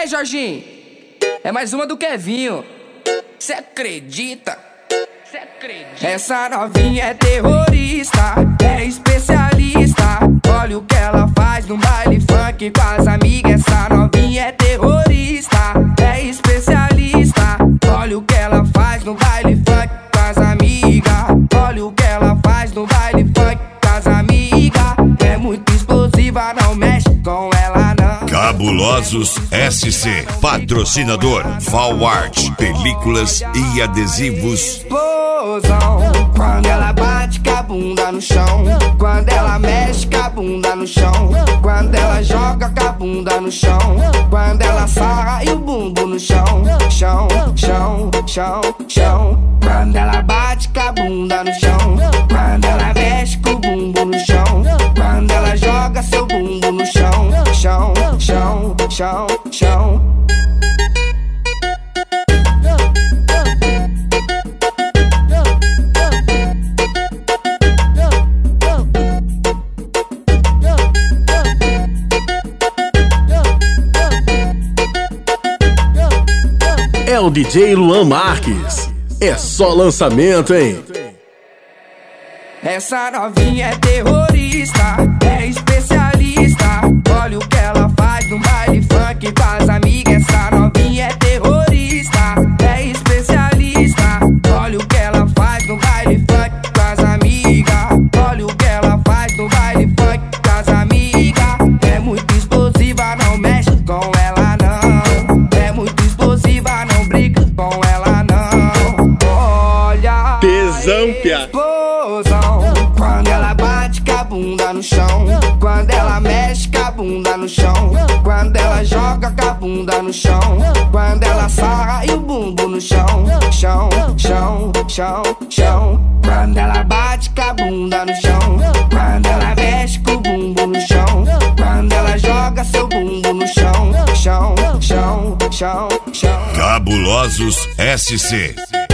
aí, Jorginho? É mais uma do Kevinho. Cê acredita? Cê acredita? Essa novinha é terrorista, é especialista. Olha o que ela faz no baile funk com as amigas. Essa novinha é terrorista, é especialista. Olha o que ela faz no baile funk com as amigas. Olha o que ela faz no baile funk com as amigas. É muito explosiva, não mexe com ela não. Cabulosos SC, patrocinador Valart, películas e adesivos. Explosão, quando ela bate com a bunda no chão, quando ela mexe com a bunda no chão, quando ela joga com a bunda no chão, quando ela sarra e o bumbum no chão, chão, chão, chão, chão. Quando ela bate com a bunda no chão, quando ela mexe com o bumbum no chão, quando ela joga seu bumbum no chão, chão, chão, chão, chão. É o DJ Luan Marques. É só lançamento, hein? Essa novinha é terrorista, é especialista. Olha o que ela faz no baile funk com as amigas. Essa novinha é terrorista, é especialista. Olha o que ela faz no baile funk com as amigas. Olha o que ela faz no baile funk com as amigas. É muito explosiva, não mexe com ela não. É muito explosiva, não briga com ela não. Olha Tesão, pia. Explosão, quando ela bate com a bunda no chão, quando ela mexe com a bunda no chão, quando ela joga com a bunda no chão, quando ela sarra e o bumbum no chão, chão, chão, chão, chão. Quando ela bate com a bunda no chão, quando ela mexe com o bumbum no chão, quando ela joga seu bumbum no chão, chão, chão, chão, chão. Cabulosos SC.